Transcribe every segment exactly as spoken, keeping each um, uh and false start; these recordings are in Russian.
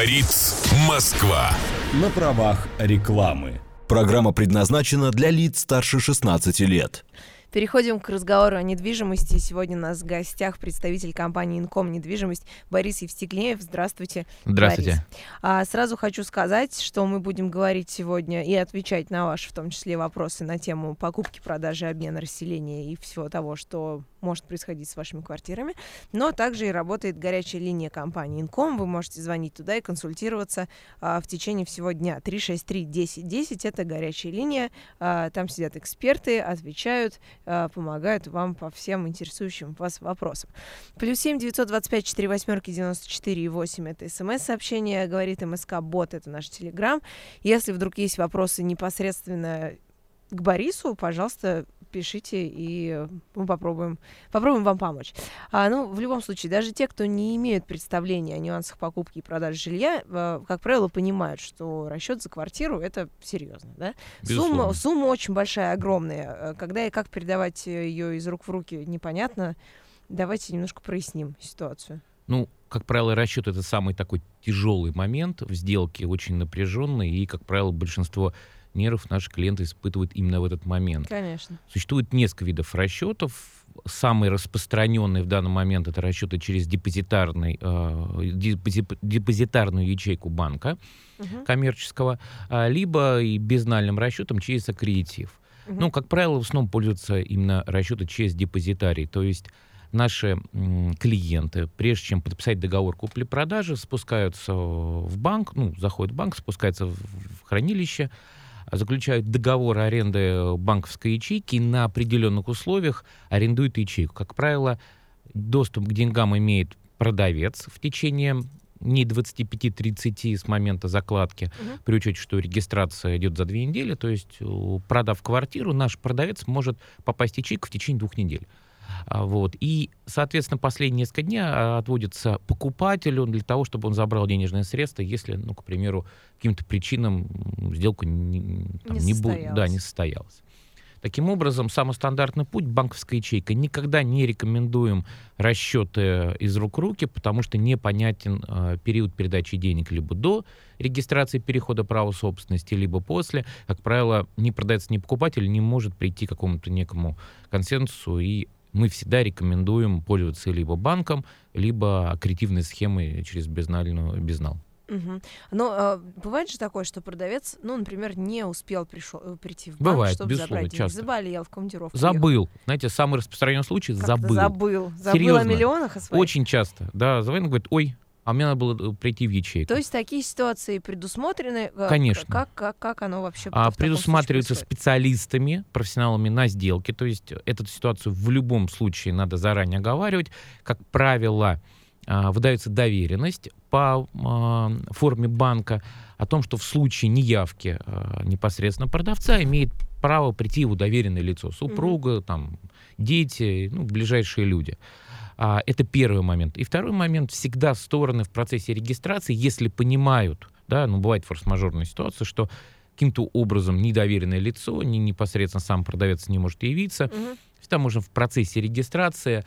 Говорит Москва. На правах рекламы. Программа предназначена для лиц старше шестнадцати лет. Переходим к разговору о недвижимости. Сегодня у нас в гостях представитель компании «Инком Недвижимость» Борис Евстигнеев. Здравствуйте, Здравствуйте. Борис. А, сразу хочу сказать, что мы будем говорить сегодня и отвечать на ваши, в том числе, вопросы на тему покупки, продажи, обмена, расселения и всего того, что может происходить с вашими квартирами. Но также и работает горячая линия компании «Инком». Вы можете звонить туда и консультироваться а, в течение всего дня. три шесть три десять десять — это горячая линия. А, там сидят эксперты, отвечают, помогают вам по всем интересующим вас вопросам. Плюс семь девятьсот двадцать пять четыре восьмерки девяносто четыре восемь — это смс-сообщение, говорит МСК-бот — это наш телеграм. Если вдруг есть вопросы непосредственно к Борису, пожалуйста, пишите, и мы попробуем, попробуем вам помочь. А, ну, в любом случае, даже те, кто не имеют представления о нюансах покупки и продажи жилья, э, как правило, понимают, что расчет за квартиру — это серьезно, да? Сумма, сумма очень большая, огромная. Когда и как передавать ее из рук в руки, непонятно. Давайте немножко проясним ситуацию. Ну, как правило, расчет — это самый такой тяжелый момент в сделке, очень напряженный, и, как правило, большинство нервов наши клиенты испытывают именно в этот момент. Конечно. Существует несколько видов расчетов. Самый распространенный в данный момент — это расчеты через депозитарный, э, депозитарную ячейку банка uh-huh. коммерческого, э, либо и безнальным расчетом через аккредитив. Uh-huh. Ну, как правило, в основном пользуются именно расчеты через депозитарий, то есть наши м, клиенты, прежде чем подписать договор купли-продажи, спускаются в банк, ну, заходят в банк, спускаются в, в хранилище, заключают договор аренды банковской ячейки, на определенных условиях арендуют ячейку. Как правило, доступ к деньгам имеет продавец в течение дней двадцати пяти тридцати с момента закладки, угу. при учете, что регистрация идет за две недели, то есть, продав квартиру, наш продавец может попасть в ячейку в течение двух недель. Вот. И, соответственно, последние несколько дней отводится покупателю для того, чтобы он забрал денежные средства, если, ну, к примеру, по каким-то причинам сделка не, там, не, не, состоялась. Бу- да, не состоялась. Таким образом, самый стандартный путь — банковская ячейка. Никогда не рекомендуем расчеты из рук в руки, потому что непонятен э, период передачи денег либо до регистрации перехода права собственности, либо после. Как правило, ни продавец, ни покупатель не может прийти к какому-то некому консенсусу, и мы всегда рекомендуем пользоваться либо банком, либо аккредитивной схемой через безнальную безнал. Угу. Но а, бывает же такое, что продавец, ну, например, не успел пришел, прийти в банк, бывает, чтобы забрать деньги, часто. заболел, в командировку Забыл. ехал. Знаете, самый распространенный случай — Как-то забыл. Забыл. Забыл Серьезно. о миллионах о своих. Очень часто. Да, звонит, говорит: ой, а мне надо было прийти в ячейку. То есть такие ситуации предусмотрены? Конечно. Как, как, как оно вообще а, предусматриваются специалистами, профессионалами на сделке. То есть эту ситуацию в любом случае надо заранее оговаривать. Как правило, выдается доверенность по э, форме банка о том, что в случае неявки э, непосредственно продавца имеет право прийти его доверенное лицо. Супруга, mm-hmm. там, дети, ну, ближайшие люди. А, это первый момент. И второй момент: всегда стороны в процессе регистрации, если понимают, да, ну, бывает форс-мажорная ситуация, что каким-то образом недоверенное лицо, не непосредственно сам продавец не может явиться, mm-hmm. всегда можно в процессе регистрации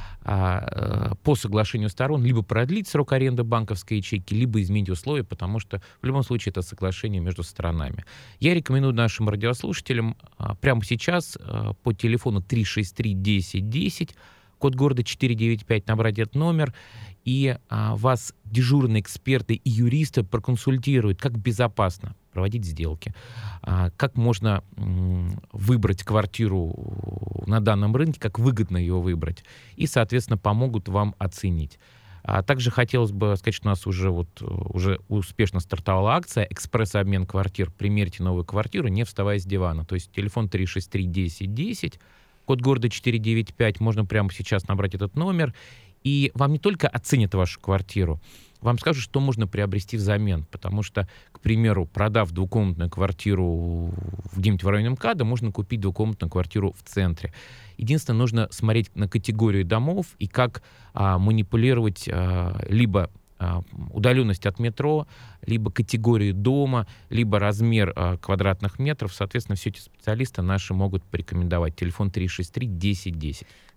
по соглашению сторон либо продлить срок аренды банковской ячейки, либо изменить условия, потому что в любом случае это соглашение между сторонами. Я рекомендую нашим радиослушателям прямо сейчас по телефону три шесть три десять десять, код города четыре девять пять, набрать этот номер, и вас дежурные эксперты и юристы проконсультируют, как безопасно проводить сделки, как можно выбрать квартиру на данном рынке, как выгодно ее выбрать, и, соответственно, помогут вам оценить. А также хотелось бы сказать, что у нас уже, вот, уже успешно стартовала акция «Экспресс-обмен квартир». Примерьте новую квартиру, не вставая с дивана. То есть телефон три шесть три десять десять, код города четыре девять пять, можно прямо сейчас набрать этот номер, и вам не только оценят вашу квартиру, вам скажут, что можно приобрести взамен, потому что, к примеру, продав двухкомнатную квартиру где-нибудь в районе МКАДа, можно купить двухкомнатную квартиру в центре. Единственное, нужно смотреть на категорию домов и как а, манипулировать а, либо а, удаленность от метро, либо категорию дома, либо размер а, квадратных метров. Соответственно, все эти специалисты наши могут порекомендовать. Телефон три шесть три десять десять.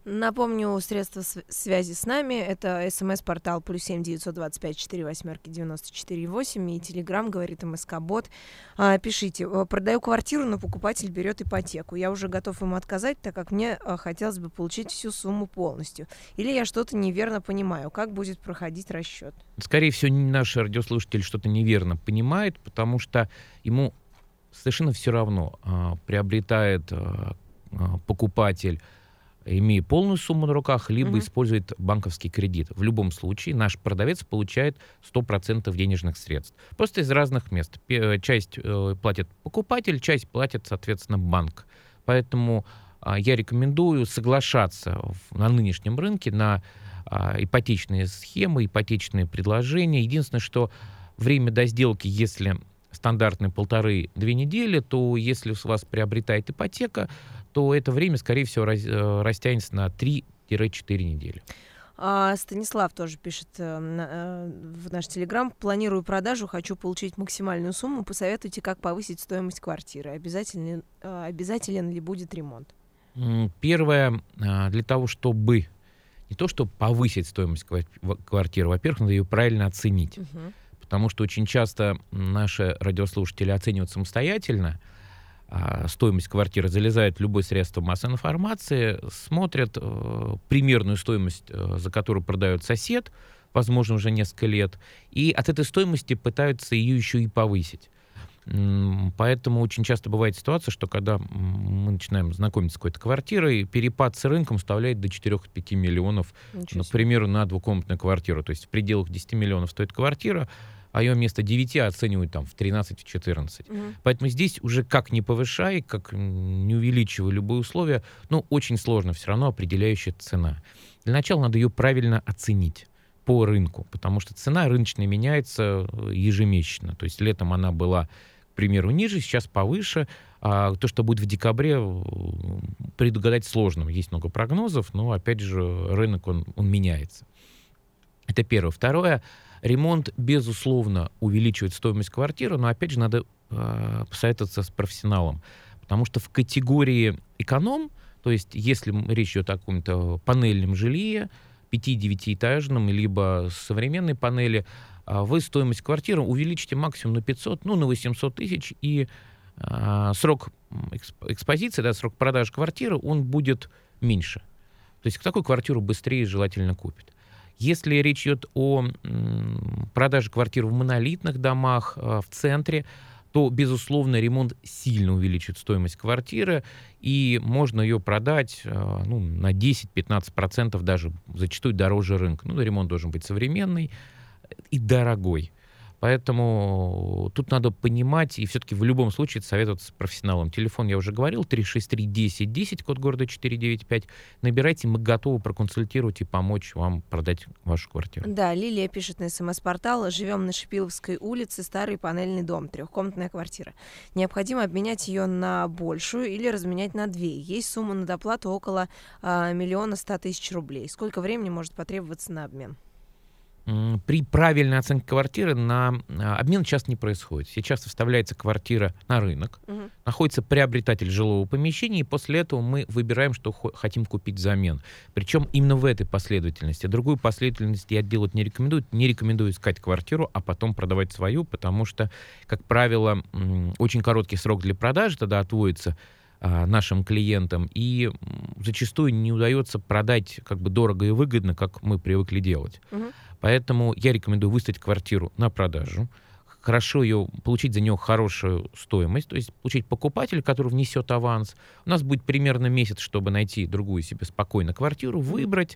Напомню, средства св- связи с нами — это смс-портал плюс семь девятьсот двадцать пять четыре восьмерки девяносто четыре восемь и телеграм, говорит МСК-бот. А, пишите: продаю квартиру, но покупатель берет ипотеку. Я уже готов ему отказать, так как мне а, хотелось бы получить всю сумму полностью. Или я что-то неверно понимаю. Как будет проходить расчет? Скорее всего, наш радиослушатель что-то неверно понимает, потому что ему совершенно все равно, а, приобретает а, а, покупатель, имея полную сумму на руках, либо Мгм. использует банковский кредит. В любом случае наш продавец получает сто процентов денежных средств. Просто из разных мест. Пе- Часть э, платит покупатель, часть платит, соответственно, банк. Поэтому а, я рекомендую соглашаться в- на нынешнем рынке на а, ипотечные схемы, ипотечные предложения. Единственное, что время до сделки, если стандартные полторы-две недели, то если у вас приобретает ипотека, то это время, скорее всего, раз- э, растянется на три-четыре недели. А, Станислав тоже пишет э, на- э, в наш телеграм: планирую продажу, хочу получить максимальную сумму. Посоветуйте, как повысить стоимость квартиры. Обязателен, э, обязателен ли будет ремонт? М, Первое, а, для того, чтобы не то, чтобы повысить стоимость ква- в- квартиры, во-первых, надо ее правильно оценить. Мгм. Потому что очень часто наши радиослушатели оценивают самостоятельно а, стоимость квартиры, залезают в любое средство массовой информации, смотрят э, примерную стоимость, э, за которую продает сосед, возможно, уже несколько лет, и от этой стоимости пытаются ее еще и повысить. М, Поэтому очень часто бывает ситуация, что когда м, мы начинаем знакомиться с какой-то квартирой, перепад с рынком составляет до четыре-пять миллионов, Ничего себе. например, на двухкомнатную квартиру. То есть в пределах десять миллионов стоит квартира, а ее вместо девяти оценивают там в тринадцать-четырнадцать. Мгм. Поэтому здесь уже как не повышай, как м, не увеличивай любые условия, ну, очень сложно все равно определяющая цена. Для начала надо ее правильно оценить по рынку, потому что цена рыночная меняется э, ежемесячно. То есть летом она была, к примеру, ниже, сейчас повыше. А то, что будет в декабре, э, предугадать сложно. Есть много прогнозов, но, опять же, рынок, он, он меняется. Это первое. Второе. Ремонт, безусловно, увеличивает стоимость квартиры, но, опять же, надо э, посоветоваться с профессионалом. Потому что в категории эконом, то есть если м- речь идет о каком-то панельном жилье, пяти-девятиэтажном, либо современной панели, а, вы стоимость квартиры увеличите максимум на пятьсот, ну, на восемьсот тысяч, и а, срок м, эксп- экспозиции, да, срок продажи квартиры, он будет меньше. То есть такую квартиру быстрее желательно купят. Если речь идет о м, продаже квартир в монолитных домах, а, в центре, то, безусловно, ремонт сильно увеличит стоимость квартиры, и можно ее продать а, ну, на десять-пятнадцать процентов даже, зачастую дороже рынка. Ну, ремонт должен быть современный и дорогой. Поэтому тут надо понимать, и все-таки в любом случае советоваться с профессионалом. Телефон я уже говорил, три шесть три десять десять, код города четыре девять пять. Набирайте, мы готовы проконсультировать и помочь вам продать вашу квартиру. Да, Лилия пишет на смс-портал: живем на Шипиловской улице, старый панельный дом, трехкомнатная квартира. Необходимо обменять ее на большую или разменять на две. Есть сумма на доплату около а, миллиона ста тысяч рублей. Сколько времени может потребоваться на обмен? М, При правильной оценке квартиры на а, обмен часто не происходит. Сейчас вставляется квартира на рынок, Мгм. находится приобретатель жилого помещения, и после этого мы выбираем, что хо- хотим купить взамен. Причем именно в этой последовательности. Другую последовательность я делать не рекомендую. Не рекомендую искать квартиру, а потом продавать свою, потому что, как правило, м, очень короткий срок для продажи тогда отводится а, нашим клиентам, и м, зачастую не удается продать как бы дорого и выгодно, как мы привыкли делать. Мгм. Поэтому я рекомендую выставить квартиру на продажу, хорошо ее, получить за нее хорошую стоимость, то есть получить покупателя, который внесет аванс. У нас будет примерно месяц, чтобы найти другую себе спокойно квартиру, выбрать.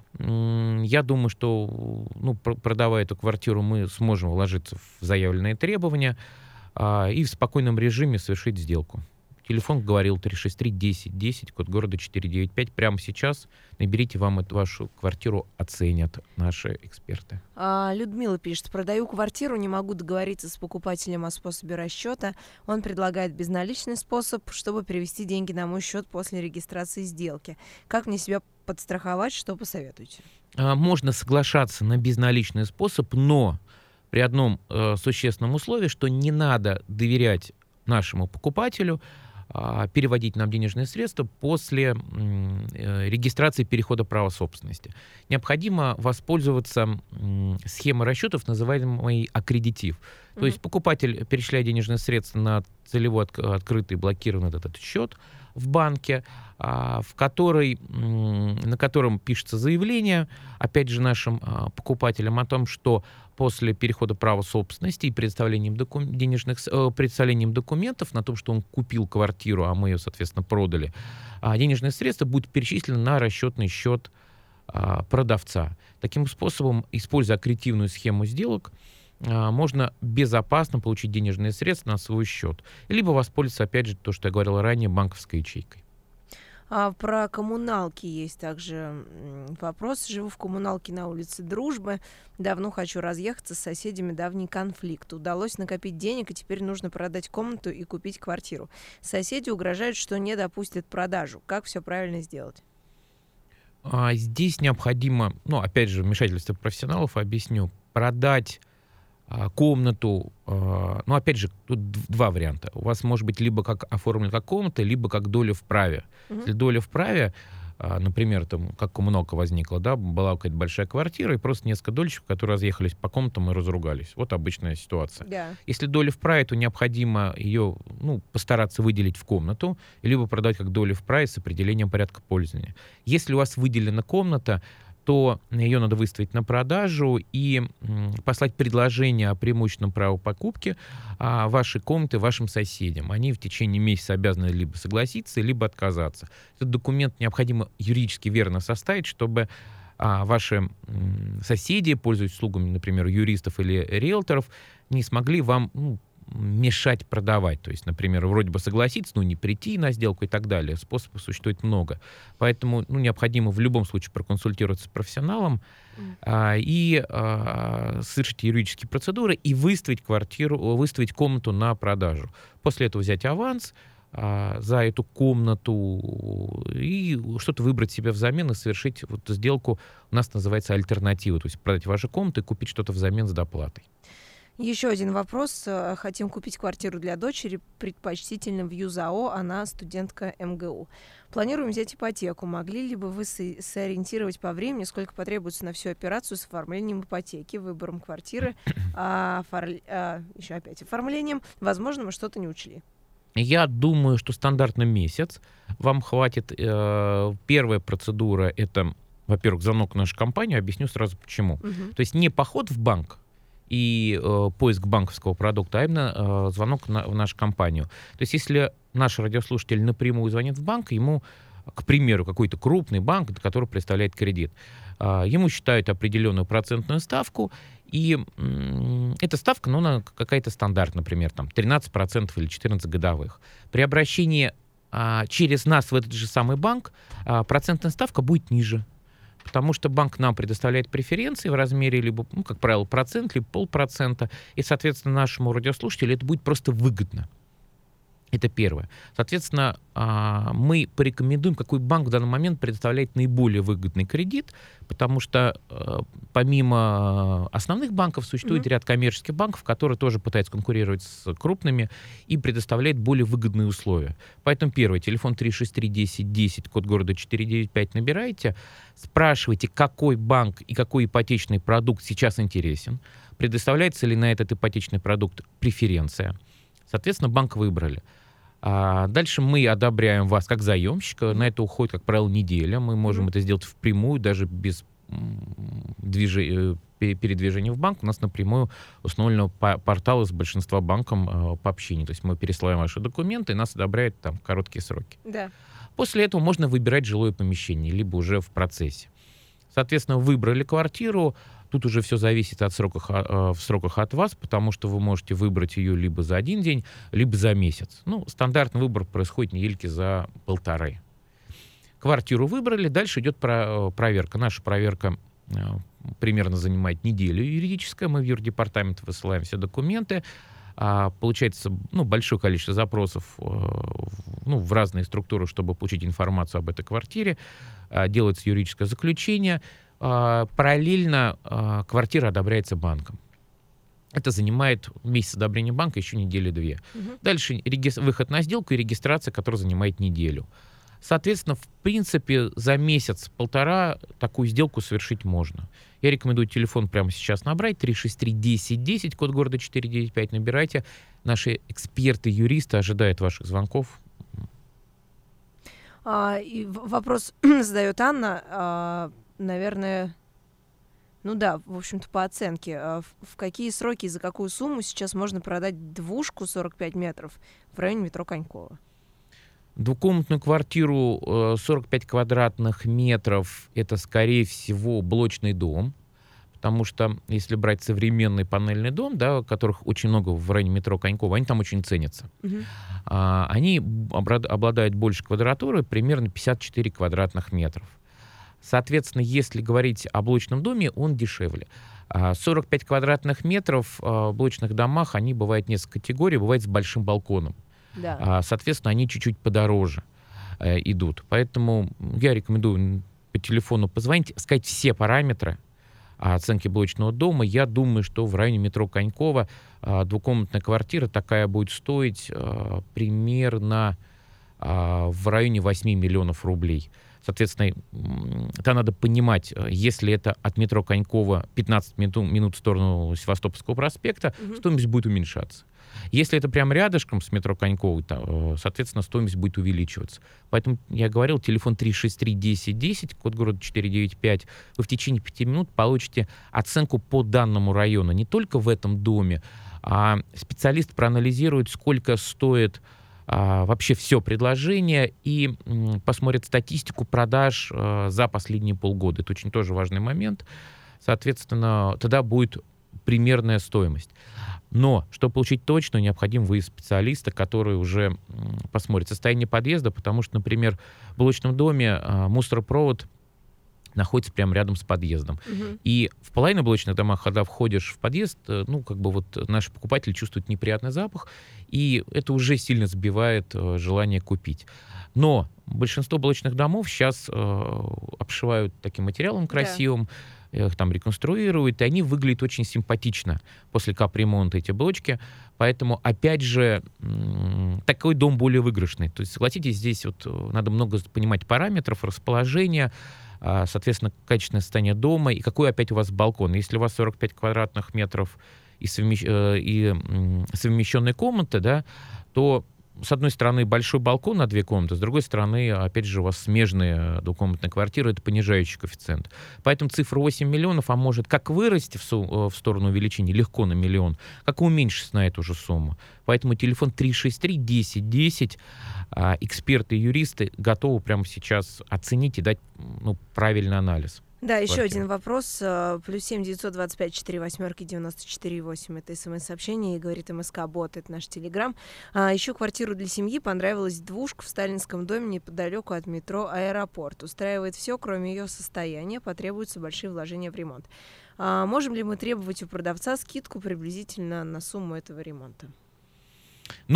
М, Я думаю, что, ну, пр- продавая эту квартиру, мы сможем вложиться в заявленные требования а, и в спокойном режиме совершить сделку. Телефон говорил три шесть три десять десять, код города четыре девять пять. Прямо сейчас наберите, вам эту вашу квартиру оценят наши эксперты. А, Людмила пишет: продаю квартиру, не могу договориться с покупателем о способе расчета. Он предлагает безналичный способ, чтобы перевести деньги на мой счет после регистрации сделки. Как мне себя подстраховать, что посоветуете? А, Можно соглашаться на безналичный способ, но при одном э, существенном условии, что не надо доверять нашему покупателю а, переводить нам денежные средства после м, э, регистрации перехода права собственности. Необходимо воспользоваться м, схемой расчетов, называемой аккредитив. То есть покупатель перечисляет денежные средства на целевой отк- открытый блокированный этот счет в банке, а, в который, м, на котором пишется заявление, опять же, нашим а, покупателям о том, что после перехода права собственности и представлением, доку- денежных, с- э, представлением документов на том, что он купил квартиру, а мы ее, соответственно, продали, а, денежные средства будут перечислены на расчетный счет а, продавца. Таким способом, используя аккретивную схему сделок, а, можно безопасно получить денежные средства на свой счет. Либо воспользоваться, опять же, то, что я говорил ранее, банковской ячейкой. А про коммуналки есть также м, вопрос. Живу в коммуналке на улице Дружбы. Давно хочу разъехаться с соседями, давний конфликт. Удалось накопить денег, и теперь нужно продать комнату и купить квартиру. Соседи угрожают, что не допустят продажу. Как все правильно сделать? А, Здесь необходимо, ну, опять же, вмешательство профессионалов, объясню, продать а, комнату, а, ну, опять же, тут д- два варианта. У вас может быть либо как оформлена как комната, либо как доля в праве. Мгм. Если доля в праве, а, например, там, как коммуналка возникла, да, была какая-то большая квартира, и просто несколько дольщиков, которые разъехались по комнатам и разругались. Вот обычная ситуация. Да. Если доля в праве, то необходимо ее, ну, постараться выделить в комнату, либо продать как долю в праве с определением порядка пользования. Если у вас выделена комната, то ее надо выставить на продажу и м, послать предложение о преимущественном праве покупки а, вашей комнаты вашим соседям. Они в течение месяца обязаны либо согласиться, либо отказаться. Этот документ необходимо юридически верно составить, чтобы а, ваши м, соседи, пользуясь услугами, например, юристов или риэлторов, не смогли вам, ну, мешать продавать. То есть, например, вроде бы согласиться, но не прийти на сделку и так далее. Способов существует много. Поэтому, ну, необходимо в любом случае проконсультироваться с профессионалом Мгм. а, и а, совершить юридические процедуры и выставить квартиру, выставить комнату на продажу. После этого взять аванс а, за эту комнату и что-то выбрать себе взамен и совершить вот сделку. У нас называется альтернатива. То есть продать вашу комнату и купить что-то взамен с доплатой. Еще один вопрос. Э, Хотим купить квартиру для дочери, предпочтительно в ЮЗАО, она студентка эм гэ у. Планируем взять ипотеку. Могли ли бы вы со- сориентировать по времени, сколько потребуется на всю операцию с оформлением ипотеки, выбором квартиры, а, оформ- а, еще опять оформлением? Возможно, мы что-то не учли. Я думаю, что стандартно месяц вам хватит. Э, Первая процедура — это, во-первых, звонок в нашу компанию. Объясню сразу почему. Мгм. То есть не поход в банк и э, поиск банковского продукта, а именно э, звонок на- в нашу компанию. То есть если наш радиослушатель напрямую звонит в банк, ему, к примеру, какой-то крупный банк, который представляет кредит, а, ему считают определенную процентную ставку, и м, эта ставка, ну, она какая-то стандарт, например, там тринадцать процентов или четырнадцать годовых. При обращении а, через нас в этот же самый банк а, процентная ставка будет ниже. Потому что банк нам предоставляет преференции в размере либо, ну, как правило, процент, либо полпроцента. И, соответственно, нашему радиослушателю это будет просто выгодно. Это первое. Соответственно, а, мы порекомендуем, какой банк в данный момент предоставляет наиболее выгодный кредит, потому что э, помимо основных банков существует Мгм. ряд коммерческих банков, которые тоже пытаются конкурировать с крупными и предоставляют более выгодные условия. Поэтому первое, телефон три шесть три десять десять, код города четыре девять пять набираете, спрашивайте, какой банк и какой ипотечный продукт сейчас интересен, предоставляется ли на этот ипотечный продукт преференция. Соответственно, банк выбрали. А дальше мы одобряем вас как заемщика. На это уходит, как правило, неделя. Мы можем Мгм. это сделать впрямую, даже без м, движе- э, пе- передвижения в банк. У нас напрямую установлено по- портал из большинства банков э, по общению. То есть мы пересылаем ваши документы, и нас одобряют там в короткие сроки. Да. После этого можно выбирать жилое помещение, либо уже в процессе. Соответственно, выбрали квартиру. Тут уже все зависит от сроках, а, э, в сроках от вас, потому что вы можете выбрать ее либо за один день, либо за месяц. Ну, стандартный выбор происходит недельки за полторы. Квартиру выбрали, дальше идет про- э, проверка. Наша проверка э, примерно занимает неделю юридическая. Мы в юрдепартамент высылаем все документы. А, Получается, ну, большое количество запросов э, в- ну, в разные структуры, чтобы получить информацию об этой квартире. А, Делается юридическое заключение. А, Параллельно а, квартира одобряется банком. Это занимает месяц одобрения банка, еще недели-две. Мгм. Дальше реги- выход на сделку и регистрация, которая занимает неделю. Соответственно, в принципе, за месяц-полтора такую сделку совершить можно. Я рекомендую телефон прямо сейчас набрать, три шесть три десять десять, код города четыре девять пять, набирайте. Наши эксперты, юристы ожидают ваших звонков. А, и в- вопрос задает Анна. А, наверное, ну да, в общем-то, по оценке. А в, в какие сроки и за какую сумму сейчас можно продать двушку сорок пять метров в районе метро Конькова? Двухкомнатную квартиру э, сорок пять квадратных метров — это, скорее всего, блочный дом. Потому что, если брать современный панельный дом, да, которых очень много в районе метро Конькова, они там очень ценятся. Мгм. А, они обра- обладают больше квадратуры, примерно пятьдесят четыре квадратных метров. Соответственно, если говорить о блочном доме, он дешевле. А, сорок пять квадратных метров а, в блочных домах, они бывают несколько категорий, бывает с большим балконом. Да. А, соответственно, они чуть-чуть подороже э, идут. Поэтому я рекомендую по телефону позвонить, сказать все параметры оценки блочного дома. Я думаю, что в районе метро Конькова а, двухкомнатная квартира такая будет стоить а, примерно а, в районе восемь миллионов рублей. Соответственно, м, это надо понимать, э, если это от метро Конькова пятнадцать минут, минут в сторону Севастопольского проспекта, Мгм. стоимость будет уменьшаться. Если это прямо рядышком с метро Коньковой, то, э, соответственно, стоимость будет увеличиваться. Поэтому я говорил, телефон три шесть три десять десять, код города четыре девять пять, вы в течение пяти минут получите оценку по данному району. Не только в этом доме, а специалист проанализирует, сколько стоит а, вообще все предложение и м, посмотрит статистику продаж а, за последние полгода. Это очень тоже важный момент. Соответственно, тогда будет примерная стоимость. Но, чтобы получить точно, необходим выезд специалиста, который уже м, посмотрит состояние подъезда, потому что, например, в блочном доме а, мусоропровод находится прямо рядом с подъездом. Мгм. И в половине блочных домах, когда входишь в подъезд, э, ну, как бы вот наши покупатели чувствуют неприятный запах, и это уже сильно сбивает э, желание купить. Но большинство блочных домов сейчас э, обшивают таким материалом красивым, э, их там реконструируют, и они выглядят очень симпатично после капремонта, эти блочки. Поэтому, опять же, м, такой дом более выигрышный. То есть, согласитесь, здесь вот э, надо много понимать параметров, расположения, а, соответственно, качественное состояние дома и какой опять у вас балкон. Если у вас сорок пять квадратных метров и, совмещ... э, и м, совмещенные комнаты, да, то с одной стороны большой балкон на две комнаты, с другой стороны, опять же, у вас смежные двухкомнатные квартиры, это понижающий коэффициент. Поэтому цифра восемь миллионов, а может как вырасти в, су- в сторону увеличения легко на миллион, как и уменьшиться на эту же сумму. Поэтому телефон три шесть три десять десять, а, эксперты и юристы готовы прямо сейчас оценить и дать ну, правильный анализ. Да, еще Квартира. один вопрос. а, Плюс семь девятьсот двадцать пять четыре восьмерки девяносто четыре восемь. Это смс-сообщение, и говорит МСК-бот, это наш телеграм. А, еще квартиру для семьи понравилась двушка в сталинском доме неподалеку от метро «Аэропорт». Устраивает все, кроме ее состояния. Потребуются большие вложения в ремонт. А, можем ли мы требовать у продавца скидку приблизительно на сумму этого ремонта?